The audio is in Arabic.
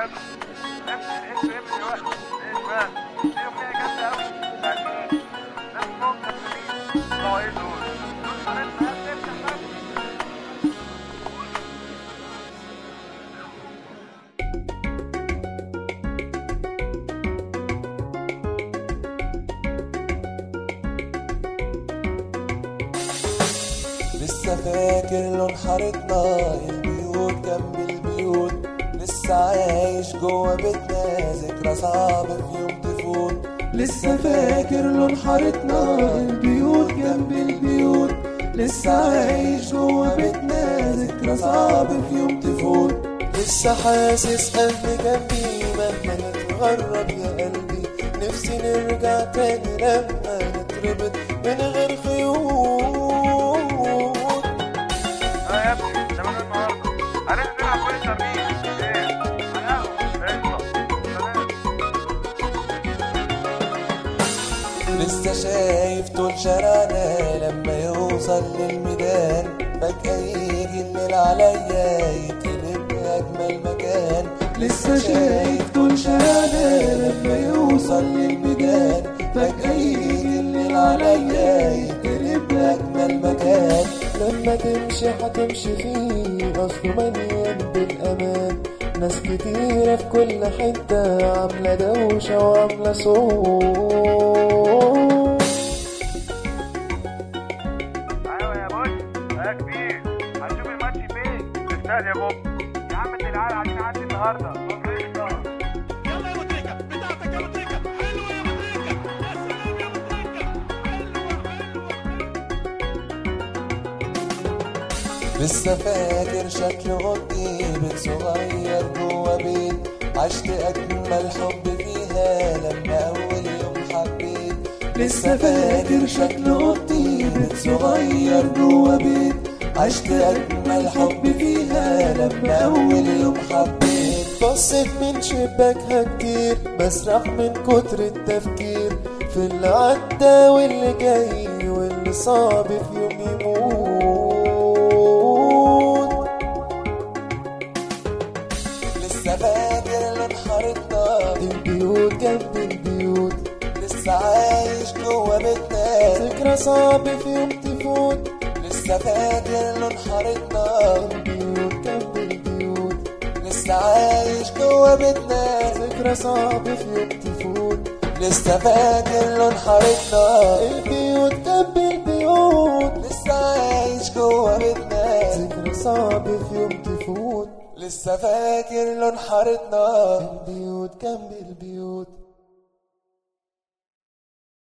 لسه فاكر لون حارتنا، البيوت جنب البيوت، لسه عايش جوا بيتنا ذكرى صعب في يوم تفوت. لسه فاكر لون حارتنا، البيوت جنب البيوت، لسه عايش جوا بيتنا ذكرى صعب في يوم تفوت. لسه حاسس قلبي جنبي مهما نتغرب يا قلبي، نفسي نرجع تاني لما نتربط من غير خيوط. لسه شايف طول شارعنا لما يوصل للميدان، فجأة يجي الليل عليا يتقلب أجمل مكان. لسه شايف طول شارعنا لما يوصل للميدان، فجأة يجي الليل عليا يتقلب أجمل مكان. لما تمشي هتمشي فيه أصله مليان بالأمان، ناس كتيرة في كل حتة عاملة دوشة وعاملة صوت. ايوه يا بوش يا كبير، هنشوف الماتش فين؟ في الاستاد يا بوب. يا عم انت العيال عايزين نعدي النهارده. يلا يا متريكة بتاعتك يا متريكة، حلوة يا متريكة، يا سلام يا متريكة، حلوة. لسه فاكر شكل اوضتي بيت صغير جوا بيت، عشت اجمل حب فيها لما اول يوم حبيت. لسه فاكر شكل اوضتي بيت صغير جوا بيت، عشت اجمل حب فيها لما اول يوم حبيت. بصيت من شباكها كتير بسرح من كتر التفكير في اللي عدى واللي جاي واللي صعب في يوم يموت. لسه فاكر لون حارتنا، البيوت جنب البيوت، لسه عايش جوا بيتنا ذكرى صعب في يوم تفوت. لسه فاكر لون حارتنا، البيوت جنب البيوت، لسه عايش جوا بيتنا ذكرى صعب في يوم تفوت. لسه فاكر لون حارتنا، البيوت جنب البيوت، لسه عايش جوا بيتنا ذكرى صعب في يوم تفوت. لسه فاكر لون حارتنا، البيوت جنب البيوت.